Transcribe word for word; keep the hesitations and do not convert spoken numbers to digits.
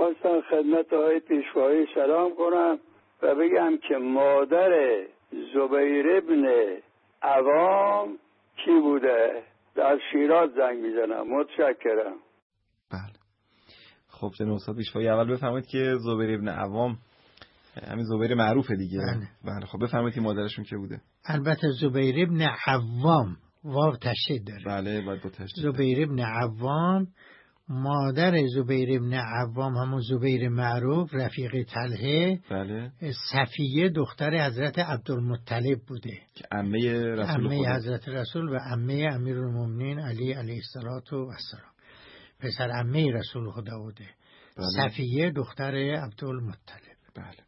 خواستم خدمت آقای پیشوایی سلام کنم و بگم که مادر زبیر ابن عوام کی بوده؟ در شیراز زنگ میزنم. متشکرم. بله خب جناب استاد پیشوایی، اول بفرمایید که زبیر ابن عوام همین زبیر معروفه دیگه. بله, بله. خب بفرمایید مادرشون کی بوده؟ البته زبیر ابن عوام واو تشدید داره. بله باید با تشدید. زبیر ابن عوام، مادر زبیر ابن عوام همون زبیر معروف رفیق طلحه، بله، صفیه دختر حضرت عبدالمطلب بوده که عمه رسول عمه خدا، حضرت رسول و عمه امیرالمومنین علی علیه السلام، پسر عمه رسول خدا بوده. بله. صفیه دختر عبدالمطلب. بله.